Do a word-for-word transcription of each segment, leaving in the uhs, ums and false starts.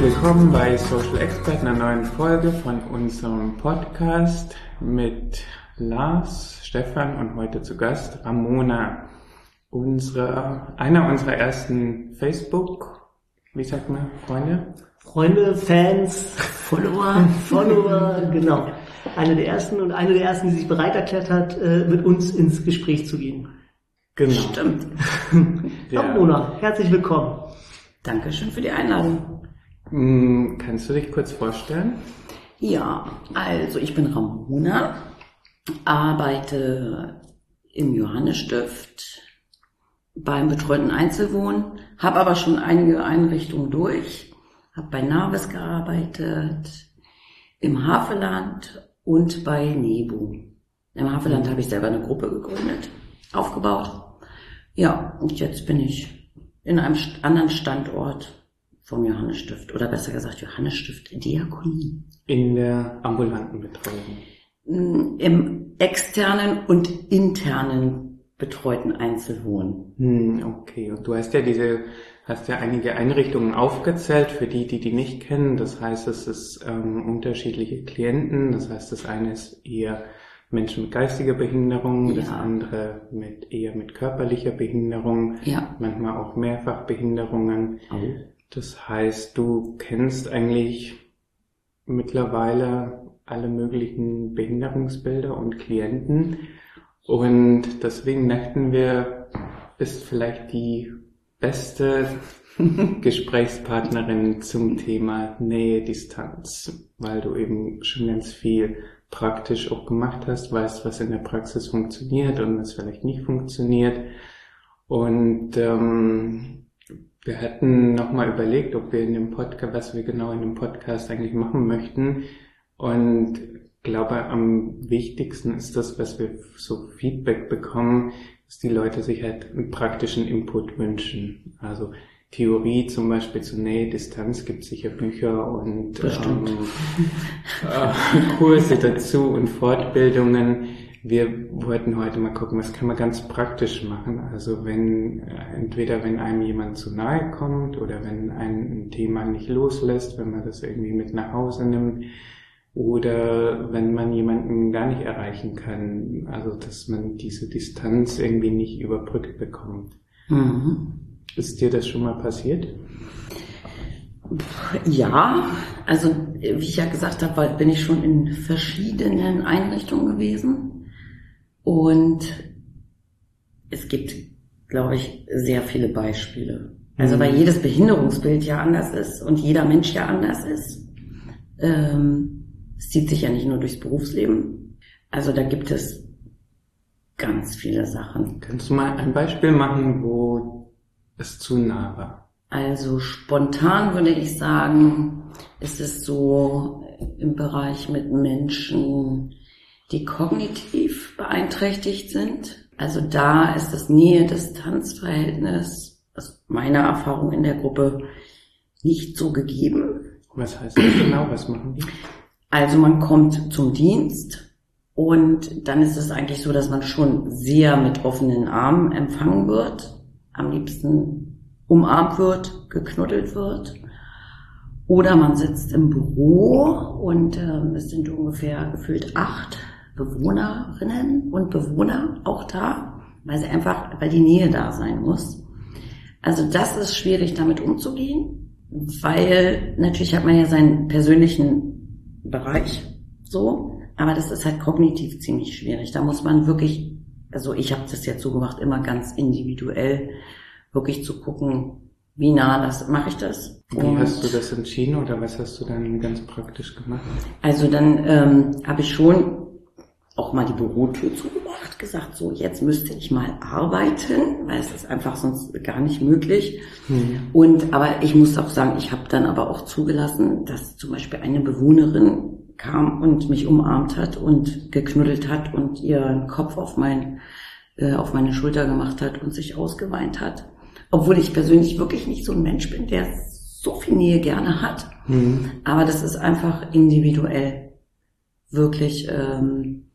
willkommen bei Social Expert, einer neuen Folge von unserem Podcast mit Lars, Stefan und heute zu Gast Ramona. Unsere, einer unserer ersten Facebook, wie sagt man, Freunde? Freunde, Fans, Follower, Follower, genau. Eine der ersten und eine der ersten, die sich bereit erklärt hat, mit uns ins Gespräch zu gehen. Genau. Stimmt. Ja. Ramona, herzlich willkommen. Dankeschön für die Einladung. Hm, kannst du dich kurz vorstellen? Ja, also ich bin Ramona, arbeite im Johannesstift beim betreuten Einzelwohnen, habe aber schon einige Einrichtungen durch, habe bei Navis gearbeitet, im Havelland und bei Nebu. Im Havelland habe ich selber eine Gruppe gegründet, aufgebaut. Ja, und jetzt bin ich in einem anderen Standort vom Johannesstift, oder besser gesagt Johannesstift Diakonie. In der ambulanten Betreuung? Im externen und internen betreuten Einzelwohnen. Hm, okay, und du hast ja diese, hast ja einige Einrichtungen aufgezählt, für die, die die nicht kennen. Das heißt, es ist ähm, unterschiedliche Klienten. Das heißt, das eine ist eher Menschen mit geistiger Behinderung, ja. Das andere mit eher mit körperlicher Behinderung, ja. Manchmal auch Mehrfachbehinderungen. Oh. Das heißt, du kennst eigentlich mittlerweile alle möglichen Behinderungsbilder und Klienten und deswegen dachten wir, bist vielleicht die beste Gesprächspartnerin zum Thema Nähe, Distanz, weil du eben schon ganz viel praktisch auch gemacht hast, weißt, was in der Praxis funktioniert und was vielleicht nicht funktioniert. Und ähm, wir hatten nochmal überlegt, ob wir in dem Podcast, was wir genau in dem Podcast eigentlich machen möchten. Und ich glaube, am wichtigsten ist das, was wir so Feedback bekommen, dass die Leute sich halt einen praktischen Input wünschen. Also Theorie zum Beispiel zu Nähe, Distanz, gibt sicher Bücher und ähm, äh, Kurse dazu und Fortbildungen. Wir wollten heute mal gucken, was kann man ganz praktisch machen. Also wenn, entweder wenn einem jemand zu nahe kommt oder wenn ein Thema nicht loslässt, wenn man das irgendwie mit nach Hause nimmt oder wenn man jemanden gar nicht erreichen kann. Also dass man diese Distanz irgendwie nicht überbrückt bekommt. Mhm. Ist dir das schon mal passiert? Ja, also wie ich ja gesagt habe, bin ich schon in verschiedenen Einrichtungen gewesen. Und es gibt, glaube ich, sehr viele Beispiele. Also weil jedes Behinderungsbild ja anders ist und jeder Mensch ja anders ist. Ähm, es zieht sich ja nicht nur durchs Berufsleben. Also da gibt es ganz viele Sachen. Kannst du mal ein Beispiel machen, wo es zu nah war? Also spontan würde ich sagen, ist es so im Bereich mit Menschen, die kognitiv beeinträchtigt sind. Also da ist das Nähe-Distanz-Verhältnis aus meiner Erfahrung in der Gruppe nicht so gegeben. Was heißt das genau? Was machen die? Also man kommt zum Dienst und dann ist es eigentlich so, dass man schon sehr mit offenen Armen empfangen wird, am liebsten umarmt wird, geknuddelt wird. Oder man sitzt im Büro und äh, es sind ungefähr gefühlt acht Bewohnerinnen und Bewohner auch da, weil sie einfach, weil die Nähe da sein muss. Also das ist schwierig, damit umzugehen, weil natürlich hat man ja seinen persönlichen Bereich so, aber das ist halt kognitiv ziemlich schwierig. Da muss man wirklich, also ich habe das jetzt so gemacht, immer ganz individuell wirklich zu gucken, wie nah das mache ich das. Wie und hast du das entschieden oder was hast du dann ganz praktisch gemacht? Also dann ähm, habe ich schon auch mal die Bürotür zugemacht, gesagt, so jetzt müsste ich mal arbeiten, weil es ist einfach sonst gar nicht möglich. Mhm. Und aber ich muss auch sagen, ich habe dann aber auch zugelassen, dass zum Beispiel eine Bewohnerin kam und mich umarmt hat und geknuddelt hat und ihren Kopf auf mein äh, auf meine Schulter gemacht hat und sich ausgeweint hat. Obwohl ich persönlich wirklich nicht so ein Mensch bin, der so viel Nähe gerne hat. Mhm. Aber das ist einfach individuell. Wirklich, ähm,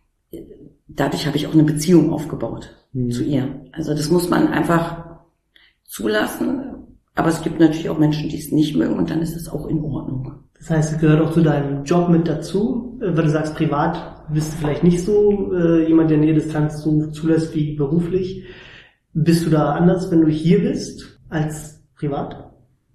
dadurch habe ich auch eine Beziehung aufgebaut mhm. zu ihr. Also das muss man einfach zulassen. Aber es gibt natürlich auch Menschen, die es nicht mögen und dann ist es auch in Ordnung. Das heißt, es gehört auch zu deinem Job mit dazu, weil du sagst, privat bist du vielleicht nicht so äh, jemand, der Nähe-Distanz so zulässt wie beruflich. Bist du da anders, wenn du hier bist, als privat?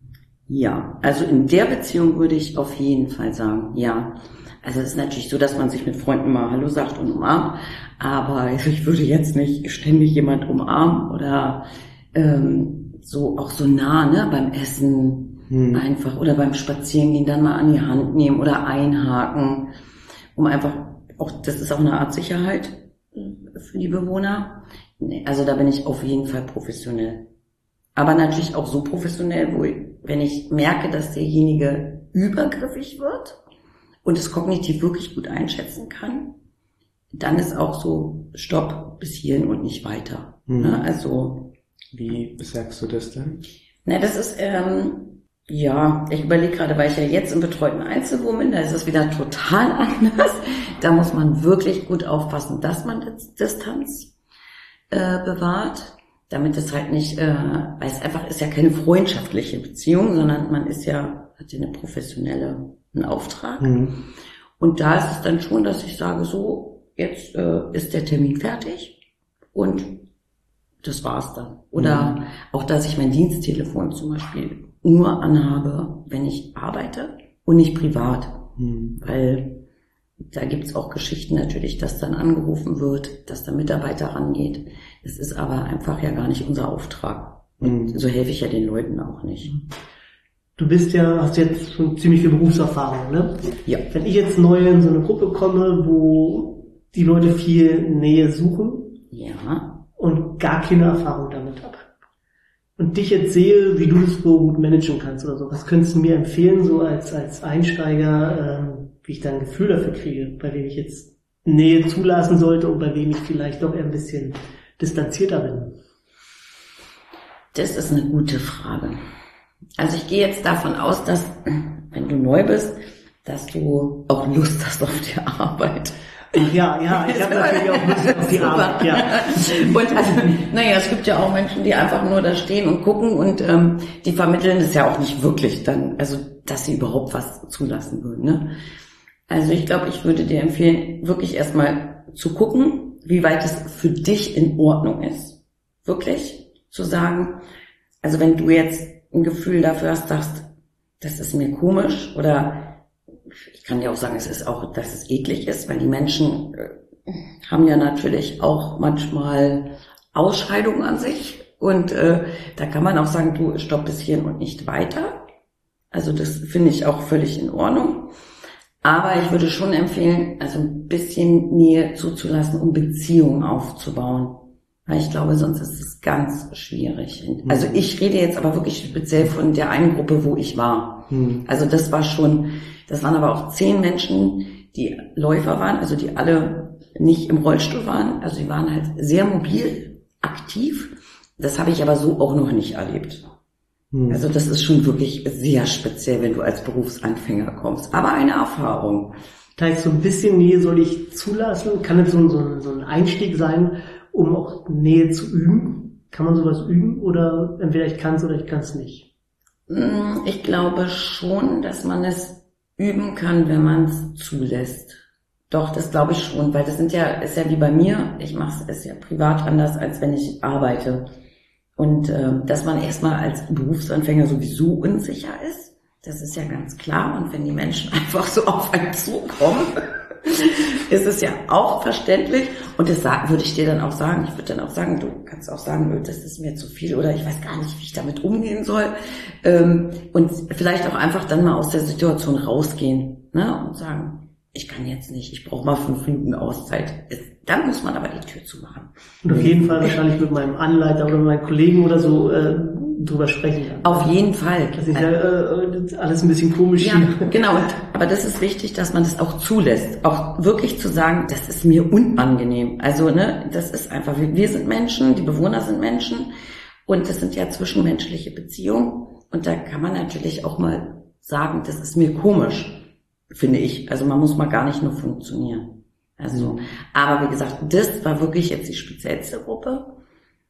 Ja, also in der Beziehung würde ich auf jeden Fall sagen, ja. Also es ist natürlich so, dass man sich mit Freunden mal Hallo sagt und umarmt, aber ich würde jetzt nicht ständig jemand umarmen oder ähm, so auch so nah, ne, beim Essen hm. einfach oder beim Spazierengehen dann mal an die Hand nehmen oder einhaken, um einfach auch, das ist auch eine Art Sicherheit für die Bewohner. Also da bin ich auf jeden Fall professionell. Aber natürlich auch so professionell, wo ich, wenn ich merke, dass derjenige übergriffig wird und es kognitiv wirklich gut einschätzen kann, dann ist auch so Stopp bis hierhin und nicht weiter. Mhm. Ne? Also wie sagst du das dann? Na, das ist ähm, ja, ich überlege gerade, weil ich ja jetzt im betreuten Einzelwohnen bin, da ist es wieder total anders. Da muss man wirklich gut aufpassen, dass man Distanz äh, bewahrt. Damit es halt nicht, äh, weil es einfach ist ja keine freundschaftliche Beziehung, sondern man ist ja, hat ja eine professionelle, einen Auftrag. Mhm. Und da ist es dann schon, dass ich sage, so, jetzt äh, ist der Termin fertig und das war's dann. Oder mhm. auch, dass ich mein Diensttelefon zum Beispiel nur anhabe, wenn ich arbeite und nicht privat. Mhm. Weil da gibt's auch Geschichten natürlich, dass dann angerufen wird, dass der Mitarbeiter rangeht. Das ist aber einfach ja gar nicht unser Auftrag. Und mhm. so helfe ich ja den Leuten auch nicht. Du bist ja, hast jetzt schon ziemlich viel Berufserfahrung, ne? Ja. Wenn ich jetzt neu in so eine Gruppe komme, wo die Leute viel Nähe suchen ja. und gar keine Erfahrung damit habe und dich jetzt sehe, wie du es so gut managen kannst oder so, was könntest du mir empfehlen, so als als Einsteiger, ähm, wie ich dann ein Gefühl dafür kriege, bei wem ich jetzt Nähe zulassen sollte und bei wem ich vielleicht doch eher ein bisschen distanzierter bin? Das ist eine gute Frage. Also ich gehe jetzt davon aus, dass, wenn du neu bist, dass du auch Lust hast auf die Arbeit. Ja, ja, ich habe natürlich auch Lust auf die Arbeit, ja. Und also, naja, es gibt ja auch Menschen, die einfach nur da stehen und gucken und ähm, die vermitteln es ja auch nicht wirklich dann, also dass sie überhaupt was zulassen würden, ne? Also ich glaube, ich würde dir empfehlen, wirklich erstmal zu gucken, wie weit es für dich in Ordnung ist. Wirklich zu sagen, also wenn du jetzt ein Gefühl dafür hast, sagst, das ist mir komisch oder ich kann dir auch sagen, es ist auch, dass es eklig ist, weil die Menschen äh, haben ja natürlich auch manchmal Ausscheidungen an sich und äh, da kann man auch sagen, du stopp bis hierhin und nicht weiter. Also das finde ich auch völlig in Ordnung. Aber ich würde schon empfehlen, also ein bisschen Nähe zuzulassen, um Beziehungen aufzubauen. Weil ich glaube, sonst ist es ganz schwierig. Also ich rede jetzt aber wirklich speziell von der einen Gruppe, wo ich war. Mhm. Also das war schon, das waren aber auch zehn Menschen, die Läufer waren, also die alle nicht im Rollstuhl waren. Also die waren halt sehr mobil, aktiv. Das habe ich aber so auch noch nicht erlebt. Also das ist schon wirklich sehr speziell, wenn du als Berufsanfänger kommst. Aber eine Erfahrung. Das heißt, so ein bisschen Nähe soll ich zulassen? Kann das so ein, so ein, so ein Einstieg sein, um auch Nähe zu üben? Kann man sowas üben? Oder entweder ich kann es oder ich kann es nicht? Ich glaube schon, dass man es üben kann, wenn man es zulässt. Doch, das glaube ich schon, weil das sind ja, ist ja wie bei mir. Ich mache es ja privat anders, als wenn ich arbeite. Und äh, dass man erstmal als Berufsanfänger sowieso unsicher ist, das ist ja ganz klar. Und wenn die Menschen einfach so auf einen zukommen, ist es ja auch verständlich. Und das sag, würde ich dir dann auch sagen. Ich würde dann auch sagen, du kannst auch sagen, das ist mir zu viel oder ich weiß gar nicht, wie ich damit umgehen soll. Ähm, und vielleicht auch einfach dann mal aus der Situation rausgehen, ne, und sagen, ich kann jetzt nicht, ich brauche mal fünf Minuten Auszeit. Dann muss man aber die Tür zumachen. Und auf jeden Fall wahrscheinlich mit meinem Anleiter oder mit meinen Kollegen oder so äh, drüber sprechen kann. Auf jeden Fall. Das ist ja äh, alles ein bisschen komisch ja, hier. Genau, und, aber das ist wichtig, dass man das auch zulässt. Auch wirklich zu sagen, das ist mir unangenehm. Also, ne, das ist einfach, wir sind Menschen, die Bewohner sind Menschen und das sind ja zwischenmenschliche Beziehungen. Und da kann man natürlich auch mal sagen, das ist mir komisch. Finde ich. Also man muss mal gar nicht nur funktionieren. Also, aber wie gesagt, das war wirklich jetzt die speziellste Gruppe.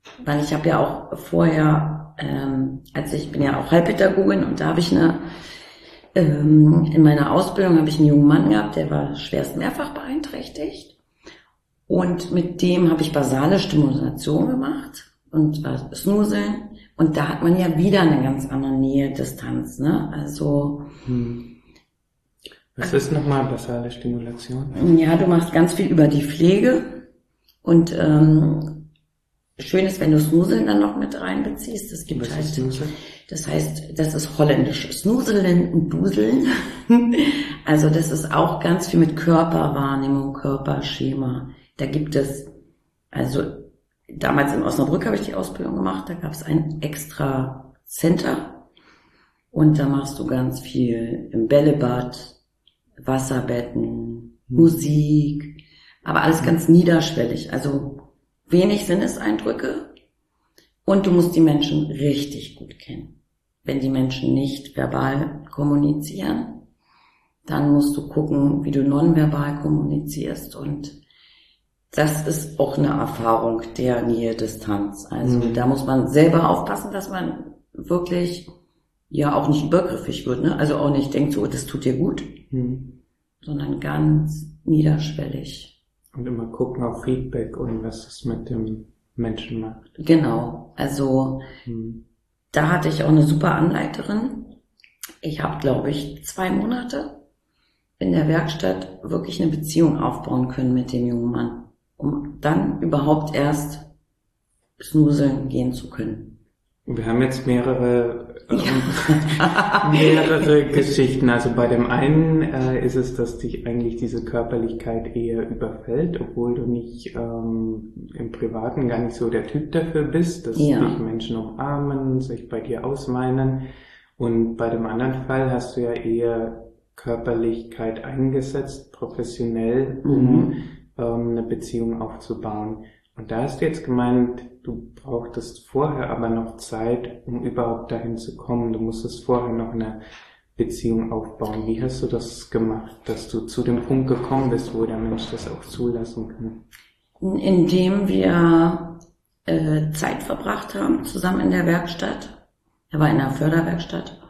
weil ich habe ja auch vorher, ähm, also ich bin ja auch Heilpädagogin und da habe ich eine, ähm, in meiner Ausbildung habe ich einen jungen Mann gehabt, der war schwerst mehrfach beeinträchtigt und mit dem habe ich basale Stimulation gemacht und äh, Snoozeln und da hat man ja wieder eine ganz andere Nähe, Distanz, ne, also Hm. Was ist nochmal basale Stimulation? ja, du machst ganz viel über die Pflege und ähm, schön ist, wenn du Snoozeln dann noch mit reinbeziehst. Es gibt Was halt, ist Snoozeln? das heißt, das ist holländisch. Snoozeln und Duseln. Also das ist auch ganz viel mit Körperwahrnehmung, Körperschema. Da gibt es, also damals in Osnabrück habe ich die Ausbildung gemacht, da gab es ein extra Center und da machst du ganz viel im Bällebad, Wasserbetten, Mhm. Musik, aber alles ganz niederschwellig, also wenig Sinneseindrücke und du musst die Menschen richtig gut kennen. Wenn die Menschen nicht verbal kommunizieren, dann musst du gucken, wie du nonverbal kommunizierst und das ist auch eine Erfahrung der Nähe-Distanz. Also Mhm. da muss man selber aufpassen, dass man wirklich ja auch nicht übergriffig wird, ne? Also auch nicht denkt so, das tut dir gut, Hm. sondern ganz niederschwellig. Und immer gucken auf Feedback und was es mit dem Menschen macht. Genau, also Hm. da hatte ich auch eine super Anleiterin. Ich habe, glaube ich, zwei Monate in der Werkstatt wirklich eine Beziehung aufbauen können mit dem jungen Mann, um dann überhaupt erst snoozeln gehen zu können. Wir haben jetzt mehrere, ähm, mehrere Geschichten. Also bei dem einen äh, ist es, dass dich eigentlich diese Körperlichkeit eher überfällt, obwohl du nicht ähm, im Privaten gar nicht so der Typ dafür bist, dass Ja. dich Menschen umarmen, sich bei dir ausweinen. Und bei dem anderen Fall hast du ja eher Körperlichkeit eingesetzt, professionell, um Mhm. ähm, eine Beziehung aufzubauen. Und da hast du jetzt gemeint, du brauchtest vorher aber noch Zeit, um überhaupt dahin zu kommen. Du musstest vorher noch eine Beziehung aufbauen. Wie hast du das gemacht, dass du zu dem Punkt gekommen bist, wo der Mensch das auch zulassen kann? Indem wir äh, Zeit verbracht haben, zusammen in der Werkstatt. Er war in einer Förderwerkstatt.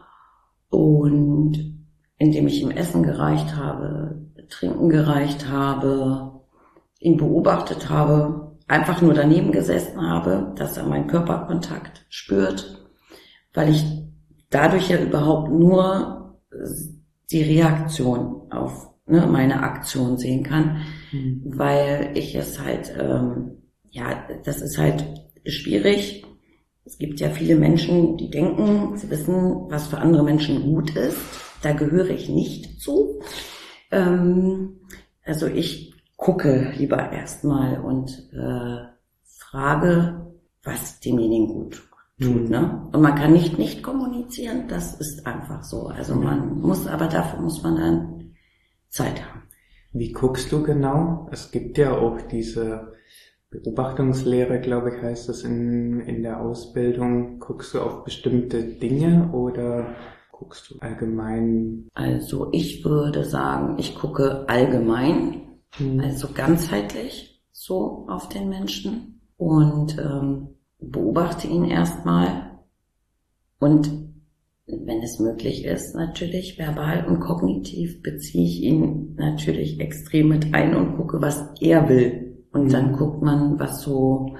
Und indem ich ihm Essen gereicht habe, Trinken gereicht habe, ihn beobachtet habe, einfach nur daneben gesessen habe, dass er meinen Körperkontakt spürt, weil ich dadurch ja überhaupt nur die Reaktion auf ne, meine Aktion sehen kann, Mhm. weil ich es halt, ähm, ja, das ist halt schwierig. Es gibt ja viele Menschen, die denken, sie wissen, was für andere Menschen gut ist. Da gehöre ich nicht zu. Ähm, also ich gucke lieber erstmal und äh, frage, was demjenigen gut tut. Mhm. Ne? Und man kann nicht nicht kommunizieren, das ist einfach so. Also man muss, aber dafür muss man dann Zeit haben. Wie guckst du genau? Es gibt ja auch diese Beobachtungslehre, glaube ich, heißt das in, in der Ausbildung. Guckst du auf bestimmte Dinge oder guckst du allgemein? Also ich würde sagen, ich gucke allgemein, Mhm. also ganzheitlich so auf den Menschen und ähm, beobachte ihn erstmal und wenn es möglich ist, natürlich verbal und kognitiv beziehe ich ihn natürlich extrem mit ein und gucke, was er will. Und Mhm. dann guckt man, was so,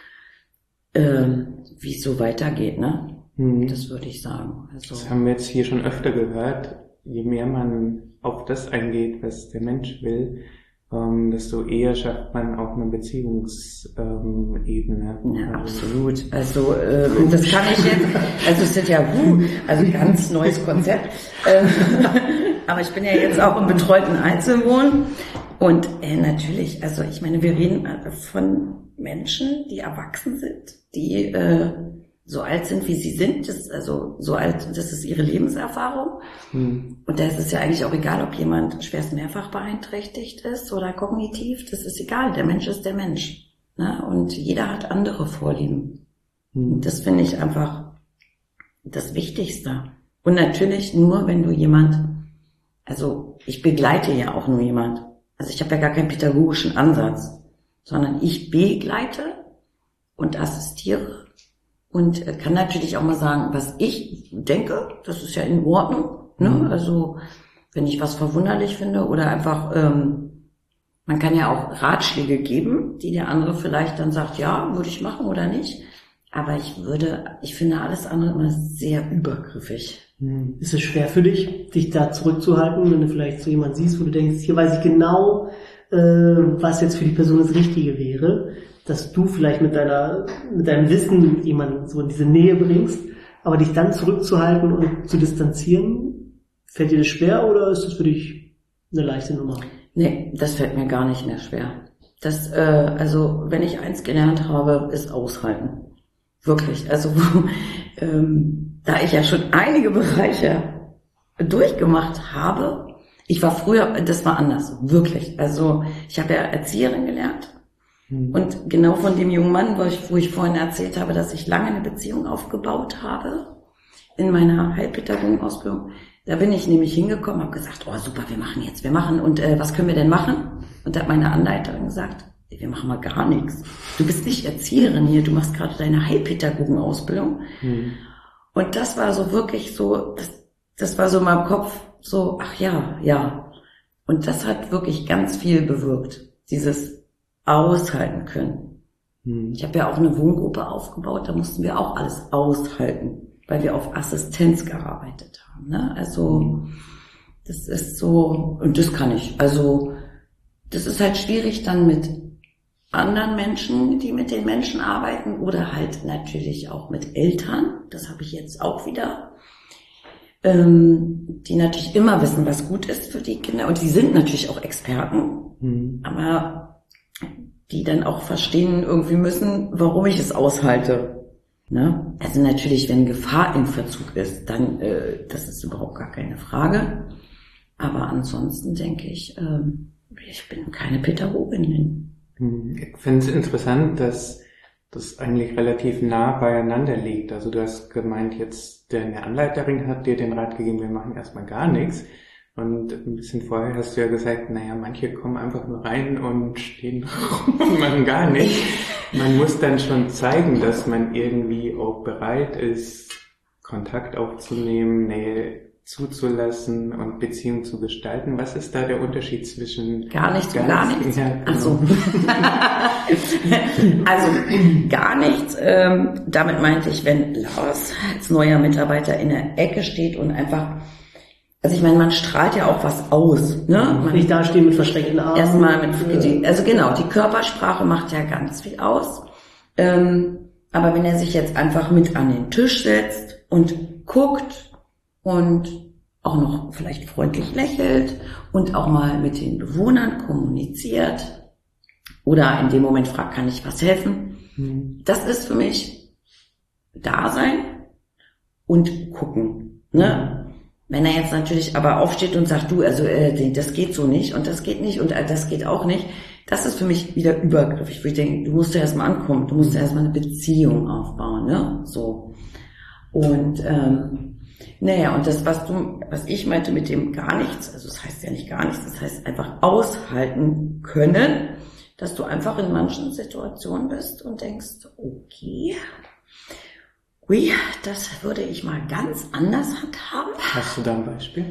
ähm, wie es so weitergeht, ne? Mhm. Das würde ich sagen. Also, Das haben wir jetzt hier schon öfter gehört. Je mehr man auf das eingeht, was der Mensch will, ähm, desto eher schafft man auch eine Beziehungsebene. Ähm, ja, absolut. Also äh, das kann ich jetzt, also es sind ja uh, also ganz neues Konzept. Ähm, aber ich bin ja jetzt auch im betreuten Einzelwohnen und äh, natürlich, also ich meine, wir reden von Menschen, die erwachsen sind, die äh, so alt sind, wie sie sind, das ist also so alt, das ist ihre Lebenserfahrung. Hm. Und da ist es ja eigentlich auch egal, ob jemand schwerst mehrfach beeinträchtigt ist oder kognitiv, das ist egal, der Mensch ist der Mensch. Ne? Und jeder hat andere Vorlieben. Hm. Und das finde ich einfach das Wichtigste. Und natürlich nur, wenn du jemand, also ich begleite ja auch nur jemand. Also ich habe ja gar keinen pädagogischen Ansatz, sondern ich begleite und assistiere und kann natürlich auch mal sagen, was ich denke, das ist ja in Ordnung, ne? Mhm. Also wenn ich was verwunderlich finde oder einfach, ähm, man kann ja auch Ratschläge geben, die der andere vielleicht dann sagt, ja, würde ich machen oder nicht. Aber ich würde, ich finde alles andere immer sehr übergriffig. Ist es schwer für dich, dich da zurückzuhalten, wenn du vielleicht so jemanden siehst, wo du denkst, hier weiß ich genau, äh, was jetzt für die Person das Richtige wäre, dass du vielleicht mit deiner, mit deinem Wissen jemanden so in diese Nähe bringst, aber dich dann zurückzuhalten und zu distanzieren, fällt dir das schwer oder ist das für dich eine leichte Nummer? Nee, das fällt mir gar nicht mehr schwer. Das, äh, also wenn ich eins gelernt habe, ist aushalten. Wirklich, also ähm, da ich ja schon einige Bereiche durchgemacht habe, ich war früher, das war anders, wirklich. Also ich habe ja Erzieherin gelernt mhm. und genau von dem jungen Mann, wo ich, wo ich vorhin erzählt habe, dass ich lange eine Beziehung aufgebaut habe in meiner Heilpädagogenausbildung, da bin ich nämlich hingekommen, habe gesagt, oh super, wir machen jetzt, wir machen und äh, was können wir denn machen? Und da hat meine Anleiterin gesagt, wir machen mal gar nichts. Du bist nicht Erzieherin hier, du machst gerade deine Heilpädagogenausbildung. Mhm. Und das war so wirklich so, das, das war so in meinem Kopf so, ach ja, ja. Und das hat wirklich ganz viel bewirkt, dieses aushalten können. Mhm. Ich habe ja auch eine Wohngruppe aufgebaut, da mussten wir auch alles aushalten, weil wir auf Assistenz gearbeitet haben. Ne? Also das ist so, und das kann ich. Also das ist halt schwierig dann mit anderen Menschen, die mit den Menschen arbeiten oder halt natürlich auch mit Eltern. Das habe ich jetzt auch wieder. Ähm, die natürlich immer wissen, was gut ist für die Kinder. Und die sind natürlich auch Experten. Mhm. Aber die dann auch verstehen irgendwie müssen, warum ich es aushalte. Ne? Also natürlich, wenn Gefahr im Verzug ist, dann, äh, das ist überhaupt gar keine Frage. Aber ansonsten denke ich, ähm, ich bin keine Pädagogin. Ich finde es interessant, dass das eigentlich relativ nah beieinander liegt. Also du hast gemeint, jetzt deine Anleiterin hat dir den Rat gegeben, wir machen erstmal gar nichts. Und ein bisschen vorher hast du ja gesagt, naja, manche kommen einfach nur rein und stehen rum und machen gar nichts. Man muss dann schon zeigen, dass man irgendwie auch bereit ist, Kontakt aufzunehmen, Nähe zuzulassen und Beziehung zu gestalten. Was ist da der Unterschied zwischen gar nichts und gar nichts? Ja, genau. Ach so. Also gar nichts. Ähm, damit meinte ich, wenn Lars als neuer Mitarbeiter in der Ecke steht und einfach, also ich meine, man strahlt ja auch was aus, ne? Man nicht dastehen mit verschränkten Armen. Erstmal mit, die, also genau, die Körpersprache macht ja ganz viel aus. Ähm, aber wenn er sich jetzt einfach mit an den Tisch setzt und guckt und auch noch vielleicht freundlich lächelt und auch mal mit den Bewohnern kommuniziert oder in dem Moment fragt, kann ich was helfen? Mhm. Das ist für mich Dasein und gucken. Ne? Mhm. Wenn er jetzt natürlich aber aufsteht und sagt, du, also äh, das geht so nicht und das geht nicht und äh, das geht auch nicht, das ist für mich wieder übergriffig. Wo ich denke, du musst ja erstmal ankommen, du musst ja erstmal eine Beziehung aufbauen, ne? So. Und ähm, naja, und das, was du, was ich meinte mit dem gar nichts, also das heißt ja nicht gar nichts, das heißt einfach aushalten können, dass du einfach in manchen Situationen bist und denkst, okay, ui, das würde ich mal ganz anders handhaben. Hast du da ein Beispiel?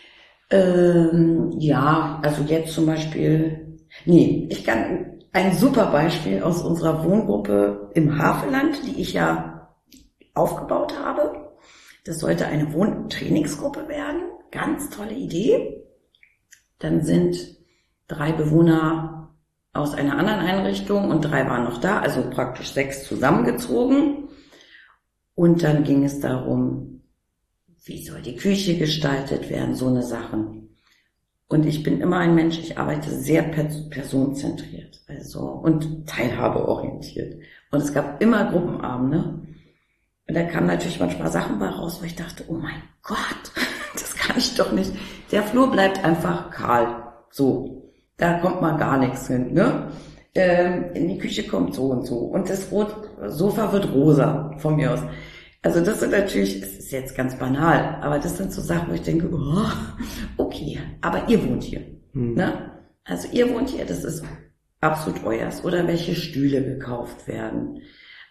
Ähm, ja, also jetzt zum Beispiel, nee, ich kann ein super Beispiel aus unserer Wohngruppe im Havelland, die ich ja aufgebaut habe. Das sollte eine Wohntrainingsgruppe werden. Ganz tolle Idee. Dann sind drei Bewohner aus einer anderen Einrichtung und drei waren noch da, also praktisch sechs zusammengezogen. Und dann ging es darum, wie soll die Küche gestaltet werden, so eine Sachen. Und ich bin immer ein Mensch, ich arbeite sehr personenzentriert, also und teilhabeorientiert. Und es gab immer Gruppenabende. Und da kamen natürlich manchmal Sachen bei raus, wo ich dachte, oh mein Gott, das kann ich doch nicht. Der Flur bleibt einfach kahl. So, da kommt mal gar nichts hin, ne? Ähm, in die Küche kommt so und so. Und das Rot Sofa wird rosa, von mir aus. Also das sind natürlich, es ist jetzt ganz banal, aber das sind so Sachen, wo ich denke, oh, okay, aber ihr wohnt hier, hm. ne? Also ihr wohnt hier, das ist absolut euers. Oder welche Stühle gekauft werden.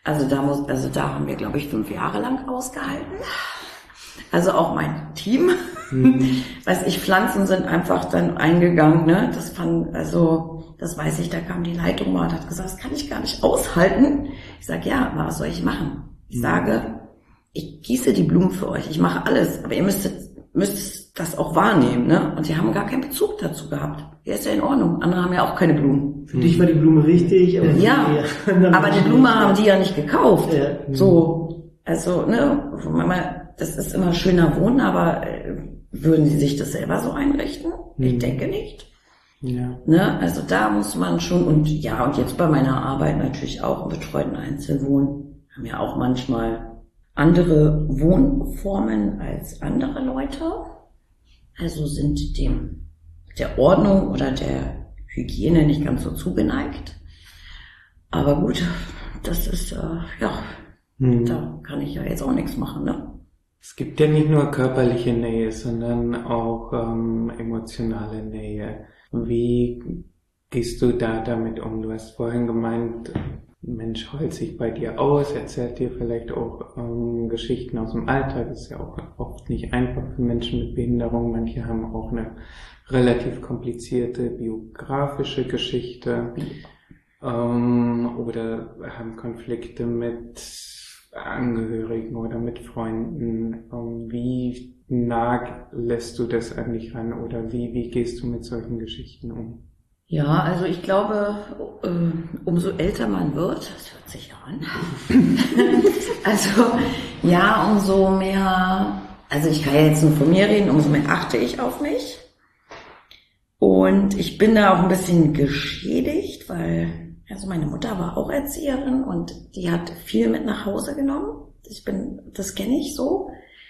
Also da muss, also da haben wir, glaube ich, fünf Jahre lang ausgehalten. Also auch mein Team. Mhm. Weiß ich, Pflanzen sind einfach dann eingegangen, ne? Das fand, also, das weiß ich, da kam die Leitung mal und hat gesagt, das kann ich gar nicht aushalten. Ich sage, ja, aber was soll ich machen? Ich mhm. sage, ich gieße die Blumen für euch, ich mache alles, aber ihr müsstet, müsst das auch wahrnehmen, ne? Und die haben gar keinen Bezug dazu gehabt. Ja, ist ja in Ordnung. Andere haben ja auch keine Blumen. Für dich war die Blume wichtig. Aber ja, die, aber die Blume haben die ja nicht gekauft. Ja. So, also, ne, das ist immer schöner Wohnen, aber würden sie sich das selber so einrichten? Mhm. Ich denke nicht. Ja. Ne, also da muss man schon, und ja, und jetzt bei meiner Arbeit natürlich auch im betreuten Einzelwohnen, haben ja auch manchmal andere Wohnformen als andere Leute. Also sind dem der Ordnung oder der Hygiene nicht ganz so zugeneigt. Aber gut, das ist, äh, ja, hm. da kann ich ja jetzt auch nichts machen, ne? Es gibt ja nicht nur körperliche Nähe, sondern auch ähm, emotionale Nähe. Wie gehst du da damit um? Du hast vorhin gemeint, Mensch heult sich bei dir aus, erzählt dir vielleicht auch ähm, Geschichten aus dem Alltag. Das ist ja auch oft nicht einfach für Menschen mit Behinderung. Manche haben auch eine relativ komplizierte biografische Geschichte ähm, oder haben Konflikte mit Angehörigen oder mit Freunden. Ähm, wie nah lässt du das an dich ran oder wie, wie gehst du mit solchen Geschichten um? Ja, also ich glaube, äh, umso älter man wird, das hört sich ja an, also ja, umso mehr, also ich kann ja jetzt nur von mir reden, umso mehr achte ich auf mich. Und ich bin da auch ein bisschen geschädigt, weil also meine Mutter war auch Erzieherin und die hat viel mit nach Hause genommen. Ich bin, das kenne ich so.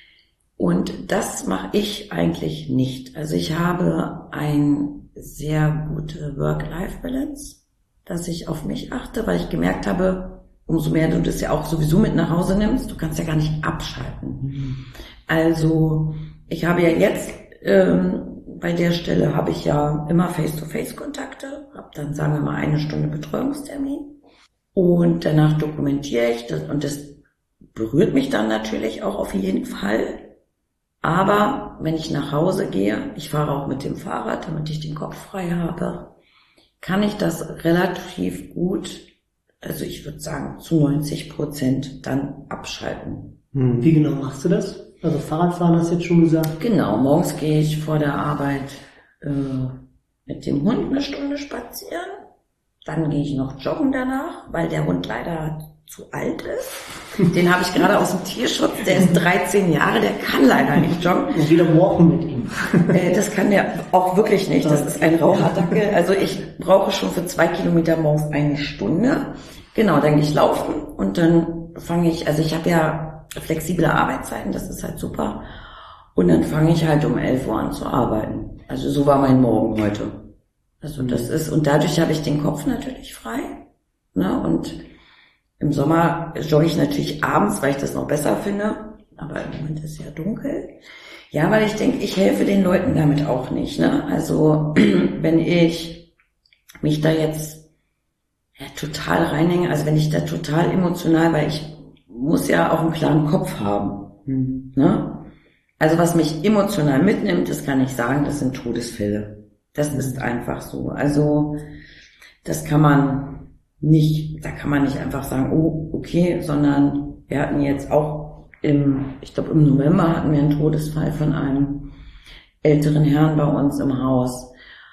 Und das mache ich eigentlich nicht. Also ich habe ein sehr gute Work-Life-Balance, dass ich auf mich achte, weil ich gemerkt habe, umso mehr du das ja auch sowieso mit nach Hause nimmst, du kannst ja gar nicht abschalten. Mhm. Also ich habe ja jetzt, ähm, bei der Stelle habe ich ja immer Face-to-Face-Kontakte, habe dann, sagen wir mal, eine Stunde Betreuungstermin und danach dokumentiere ich das und das berührt mich dann natürlich auch auf jeden Fall. Aber wenn ich nach Hause gehe, ich fahre auch mit dem Fahrrad, damit ich den Kopf frei habe, kann ich das relativ gut, also ich würde sagen zu neunzig Prozent dann abschalten. Wie genau machst du das? Also Fahrradfahren hast du jetzt schon gesagt? Genau, morgens gehe ich vor der Arbeit äh, mit dem Hund eine Stunde spazieren. Dann gehe ich noch joggen danach, weil der Hund leider zu alt ist. Den habe ich gerade aus dem Tierschutz, der ist dreizehn Jahre, der kann leider nicht joggen. Und wieder walken mit ihm. Äh, das kann der auch wirklich nicht, das ist ein raucher Dackel. Also ich brauche schon für zwei Kilometer morgens eine Stunde. Genau, dann gehe ich laufen und dann fange ich, also ich habe ja flexible Arbeitszeiten, das ist halt super. Und dann fange ich halt um elf Uhr an zu arbeiten. Also so war mein Morgen heute. Also das ist, und dadurch habe ich den Kopf natürlich frei, ne, und im Sommer jogge ich natürlich abends, weil ich das noch besser finde. Aber im Moment ist ja dunkel. Ja, weil ich denke, ich helfe den Leuten damit auch nicht, ne? Also, wenn ich mich da jetzt ja, total reinhänge, also wenn ich da total emotional, weil ich muss ja auch einen klaren Kopf haben, mhm. ne? Also was mich emotional mitnimmt, das kann ich sagen, das sind Todesfälle. Das ist einfach so. Also, das kann man nicht, da kann man nicht einfach sagen, oh, okay, sondern wir hatten jetzt auch im, ich glaube im November hatten wir einen Todesfall von einem älteren Herrn bei uns im Haus.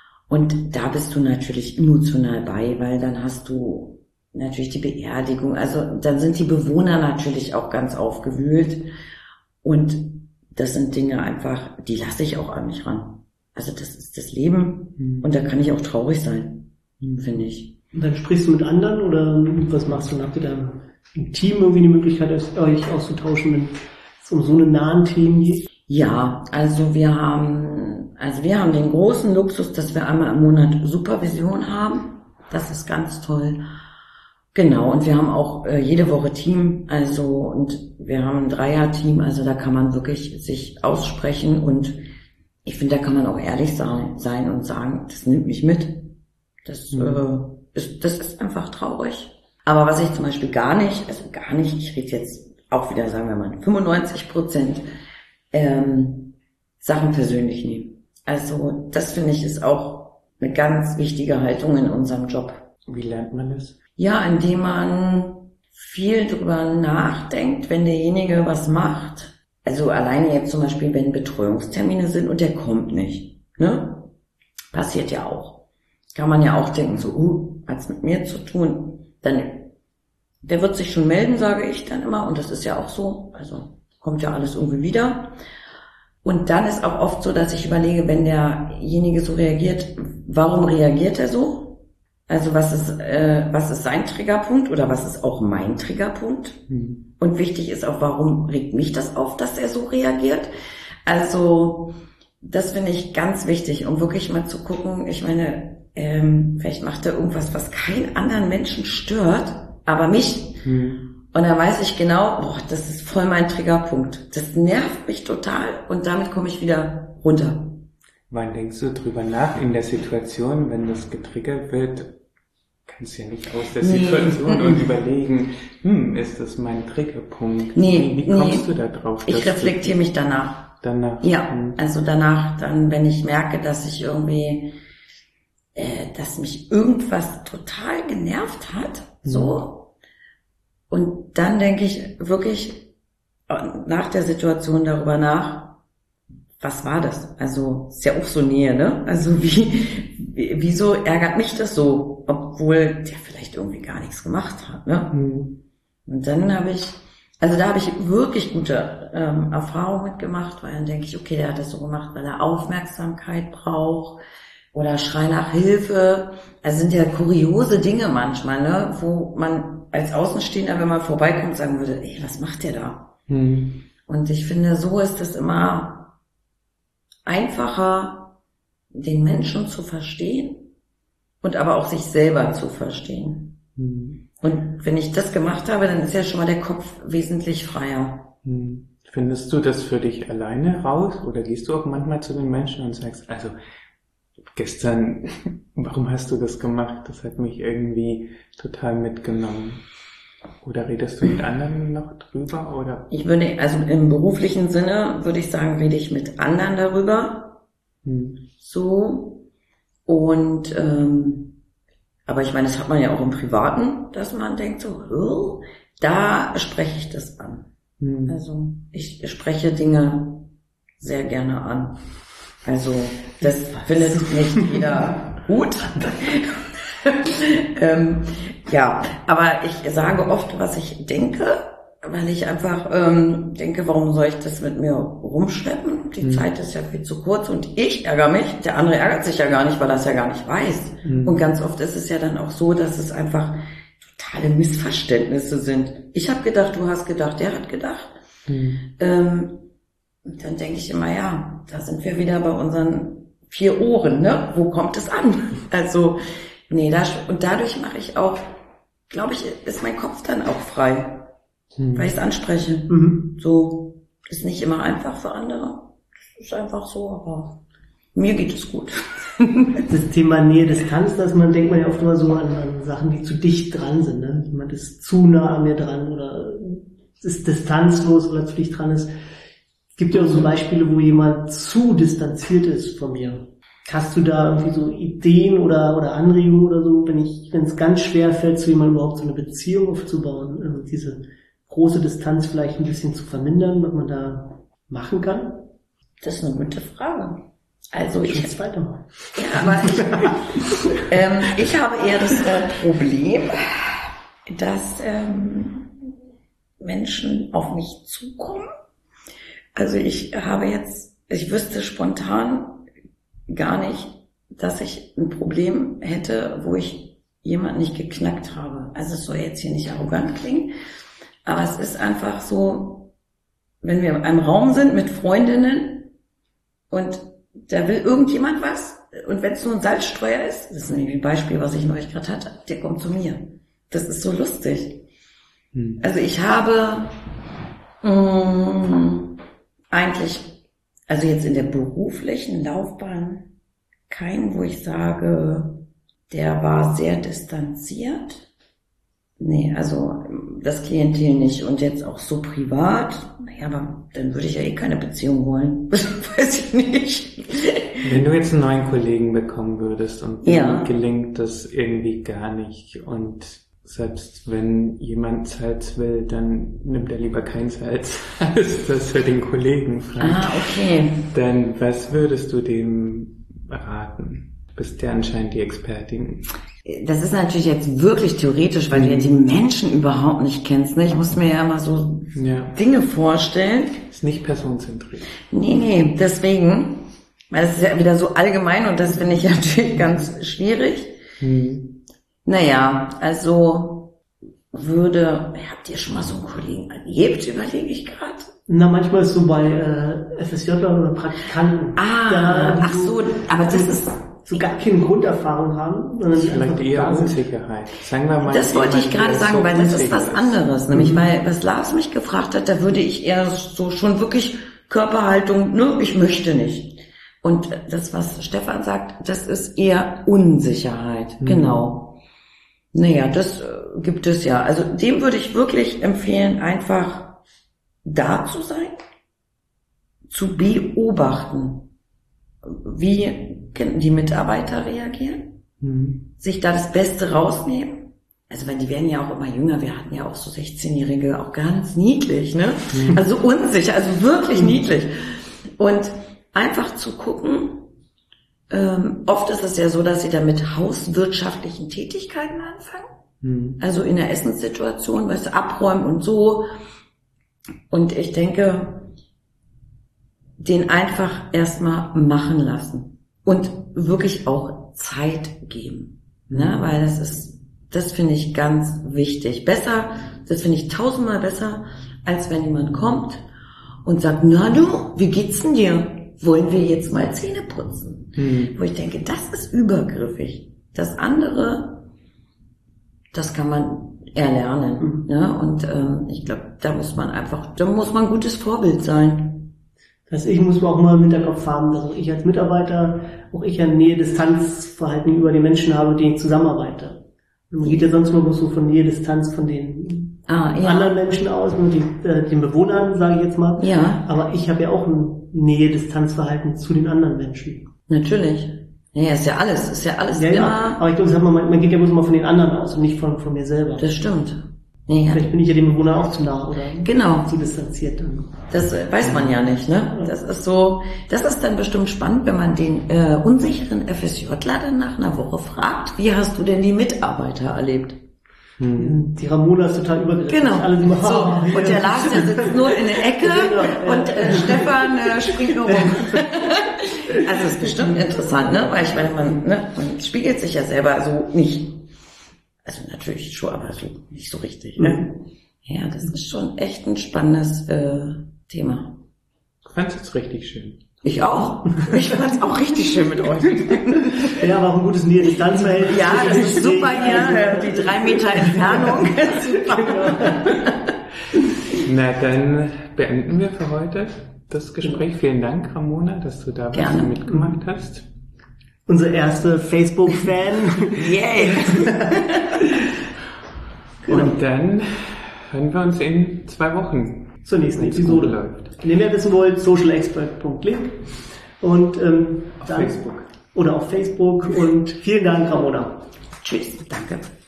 Und da bist du natürlich emotional bei, weil dann hast du natürlich die Beerdigung, also dann sind die Bewohner natürlich auch ganz aufgewühlt. Und das sind Dinge einfach, die lasse ich auch an mich ran. Also das ist das Leben mhm. und da kann ich auch traurig sein, mhm. finde ich. Und dann sprichst du mit anderen oder was machst du? Habt ihr dann im Team irgendwie die Möglichkeit, euch auszutauschen, wenn es um so eine nahen Themen geht? Ja, also wir haben, also wir haben den großen Luxus, dass wir einmal im Monat Supervision haben. Das ist ganz toll. Genau, und wir haben auch äh, jede Woche Team, also, und wir haben ein Dreier-Team, also da kann man wirklich sich aussprechen und ich finde, da kann man auch ehrlich sein, sein und sagen, das nimmt mich mit. Das, mhm. äh, ist, das ist einfach traurig. Aber was ich zum Beispiel gar nicht, also gar nicht, ich rede jetzt auch wieder, sagen wir mal, fünfundneunzig Prozent ähm, Sachen persönlich nehmen. Also das finde ich ist auch eine ganz wichtige Haltung in unserem Job. Wie lernt man das? Ja, indem man viel drüber nachdenkt, wenn derjenige was macht. Also alleine jetzt zum Beispiel, wenn Betreuungstermine sind und der kommt nicht, ne? Passiert ja auch. Kann man ja auch denken, so, uh, hat's mit mir zu tun. Dann, der wird sich schon melden, sage ich dann immer, und das ist ja auch so. Also kommt ja alles irgendwie wieder. Und dann ist auch oft so, dass ich überlege, wenn derjenige so reagiert, warum reagiert er so? Also was ist, äh, was ist sein Triggerpunkt oder was ist auch mein Triggerpunkt? Mhm. Und wichtig ist auch, warum regt mich das auf, dass er so reagiert? Also das finde ich ganz wichtig, um wirklich mal zu gucken, ich meine, ähm, vielleicht macht er irgendwas, was keinen anderen Menschen stört, aber mich. Mhm. Und dann weiß ich genau, boah, das ist voll mein Triggerpunkt. Das nervt mich total und damit komme ich wieder runter. Wann denkst du drüber nach in der Situation, wenn das getriggert wird, kannst du ja nicht aus der Situation nee. und überlegen, hm, ist das mein Triggerpunkt? Nee, wie, wie kommst nee. du da drauf? Ich reflektiere mich danach. Danach? Ja, hm. also danach, dann, wenn ich merke, dass ich irgendwie, äh, dass mich irgendwas total genervt hat, hm. so. Und dann denke ich wirklich nach der Situation darüber nach, was war das? Also, ist ja auch so Nähe, ne? Also, wie, wie wieso ärgert mich das so? Obwohl der vielleicht irgendwie gar nichts gemacht hat, ne? Mhm. Und dann habe ich, also da habe ich wirklich gute ähm, Erfahrungen mitgemacht, weil dann denke ich, okay, der hat das so gemacht, weil er Aufmerksamkeit braucht oder Schrei nach Hilfe. Also sind ja kuriose Dinge manchmal, ne? Wo man als Außenstehender, wenn man vorbeikommt, sagen würde, ey, was macht der da? Mhm. Und ich finde, so ist es immer einfacher, den Menschen zu verstehen und aber auch sich selber zu verstehen. Hm. Und wenn ich das gemacht habe, dann ist ja schon mal der Kopf wesentlich freier. Hm. Findest du das für dich alleine raus oder gehst du auch manchmal zu den Menschen und sagst, also gestern, warum hast du das gemacht? Das hat mich irgendwie total mitgenommen. Oder redest du mit anderen noch drüber? Oder? Ich würde, also im beruflichen Sinne würde ich sagen, rede ich mit anderen darüber. Hm. So. Und, ähm, aber ich meine, das hat man ja auch im Privaten, dass man denkt so, oh, da spreche ich das an. Hm. Also ich spreche Dinge sehr gerne an. Also das findet nicht jeder gut. ähm, ja, aber ich sage oft, was ich denke, weil ich einfach ähm, denke, warum soll ich das mit mir rumschleppen? Die mhm. Zeit ist ja viel zu kurz und ich ärgere mich. Der andere ärgert sich ja gar nicht, weil er es ja gar nicht weiß. Mhm. Und ganz oft ist es ja dann auch so, dass es einfach totale Missverständnisse sind. Ich habe gedacht, du hast gedacht, der hat gedacht. Mhm. Ähm, und dann denke ich immer, ja, da sind wir wieder bei unseren vier Ohren, ne? Wo kommt es an? Also nee, das, und dadurch mache ich auch, glaube ich, ist mein Kopf dann auch frei, hm. weil ich es anspreche. Mhm. So, ist nicht immer einfach für andere. Ist einfach so, aber mir geht es gut. Das Thema Nähe, Distanz, dass man denkt man ja oft immer so an, an Sachen, die zu dicht dran sind. Ne? Jemand ist zu nah an mir dran oder ist distanzlos oder zu dicht dran ist. Es gibt ja auch so Beispiele, wo jemand zu distanziert ist von mir. Hast du da irgendwie so Ideen oder, oder Anregungen oder so, wenn ich, wenn es ganz schwer fällt, zu jemandem überhaupt so eine Beziehung aufzubauen, also diese große Distanz vielleicht ein bisschen zu vermindern, was man da machen kann? Das ist eine gute Frage. Also ich, ich weitermachen. Ja, aber ich, ähm, ich habe eher das äh, Problem, dass ähm, Menschen auf mich zukommen. Also ich habe jetzt, ich wüsste spontan gar nicht, dass ich ein Problem hätte, wo ich jemanden nicht geknackt habe. Also es soll jetzt hier nicht arrogant klingen, aber es ist einfach so, wenn wir in einem Raum sind mit Freundinnen und da will irgendjemand was und wenn es nur ein Salzstreuer ist, das ist nämlich ein Beispiel, was ich neulich gerade hatte, der kommt zu mir. Das ist so lustig. Hm. Also ich habe mh, eigentlich also jetzt in der beruflichen Laufbahn keinen, wo ich sage, der war sehr distanziert. Nee, also das Klientel nicht. Und jetzt auch so privat, naja, aber dann würde ich ja eh keine Beziehung wollen. Weiß ich nicht. Wenn du jetzt einen neuen Kollegen bekommen würdest und ja. dir gelingt das irgendwie gar nicht und selbst wenn jemand Salz will, dann nimmt er lieber kein Salz als das für den Kollegen. Ah, okay. Dann was würdest du dem raten? Du bist ja anscheinend die Expertin. Das ist natürlich jetzt wirklich theoretisch, weil mhm. du ja die Menschen überhaupt nicht kennst. Ne? Ich muss mir ja immer so ja. Dinge vorstellen. Ist nicht personenzentriert. Nee, nee, deswegen, weil das ist ja wieder so allgemein und das finde ich natürlich ganz schwierig. Mhm. Naja, also würde, habt ihr schon mal so einen Kollegen erlebt, überlege ich gerade. Na, manchmal ist so bei äh, F S J Lern oder Praktikanten. Ah, da, ach so, aber das ist... so gar keine Grunderfahrung haben. Sondern vielleicht eher Unsicherheit. Sagen wir mal. Das wollte ich gerade sagen, so weil das ist was anderes. Nämlich, mhm. weil, was Lars mich gefragt hat, da würde ich eher so schon wirklich Körperhaltung, ne, ich möchte nicht. Und das, was Stefan sagt, das ist eher Unsicherheit. Mhm. Genau. Naja, das äh, gibt es ja. Also dem würde ich wirklich empfehlen, einfach da zu sein, zu beobachten, wie die Mitarbeiter reagieren, mhm. sich da das Beste rausnehmen. Also weil die werden ja auch immer jünger, wir hatten ja auch so sechzehnjährige, auch ganz niedlich, ne? Mhm. Also unsicher, also wirklich mhm. niedlich. Und einfach zu gucken, ähm, oft ist es ja so, dass sie da mit hauswirtschaftlichen Tätigkeiten anfangen. Mhm. Also in der Essenssituation, weißt du, abräumen und so. Und ich denke, den einfach erstmal machen lassen und wirklich auch Zeit geben, ne? Weil das ist, das finde ich ganz wichtig. Besser, das finde ich tausendmal besser, als wenn jemand kommt und sagt, na du, wie geht's denn dir? Wollen wir jetzt mal Zähne putzen? Mhm. Wo ich denke, das ist übergriffig. Das andere, das kann man erlernen, mhm. ne? Und ähm, ich glaube, da muss man einfach, da muss man ein gutes Vorbild sein. Das heißt, ich muss auch mal im Hinterkopf haben, dass auch ich als Mitarbeiter, auch ich ein Nähe-Distanz-Verhalten über die Menschen habe, mit denen ich zusammenarbeite. Und man geht ja sonst immer so von Nähe-Distanz von den ah, ja. anderen Menschen aus, nur die, äh, den Bewohnern, sage ich jetzt mal. Ja. Aber ich habe ja auch ein Nähe-Distanz-Verhalten zu den anderen Menschen. Natürlich. Ja, ist ja alles, ist ja alles ja, immer... Ja, aber ich glaube, man, man geht ja bloß immer von den anderen aus und nicht von, von mir selber. Das stimmt. Ja. Vielleicht bin ich ja dem Bewohner auch zu nah oder genau. zu distanziert. Das weiß man ja nicht, ne? Das ist so, das ist dann bestimmt spannend, wenn man den äh, unsicheren FSJler dann nach einer Woche fragt, wie hast du denn die Mitarbeiter erlebt? Hm. Die Ramona ist total übergriffig. Genau. Alle, die so. Und der Lars, der sitzt nur in der Ecke und äh, Stefan äh, springt nur rum. Also ist bestimmt interessant, ne? Weil ich meine, man, ne, man spiegelt sich ja selber so nicht. Also natürlich schon, aber so nicht so richtig. Ne? Mhm. Ja, das ist schon echt ein spannendes äh, Thema. Ich fand's jetzt richtig schön. Ich auch. Ich fand's auch richtig schön mit euch. Ja, aber auch ein gutes Nähe-Distanz-Verhältnis. Ja, das ist super hier, die drei Meter Entfernung. Super. Na, dann beenden wir für heute das Gespräch. Vielen Dank, Ramona, dass du da was mitgemacht hast. Unsere erste Facebook-Fan. Yay! Genau. Und dann hören wir uns in zwei Wochen zur nächsten Episode. Läuft. Wenn ihr mehr wissen wollt, socialexpert punkt link und ähm, auf dann, Facebook. Oder auf Facebook. Und vielen Dank, Ramona. Tschüss, danke.